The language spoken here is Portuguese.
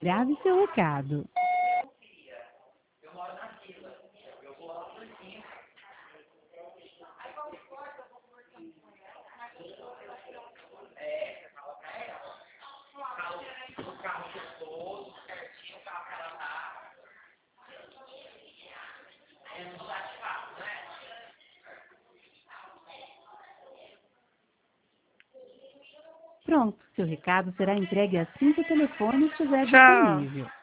Grave seu recado. Pronto, seu recado será entregue assim que o telefone estiver Tchau. disponível.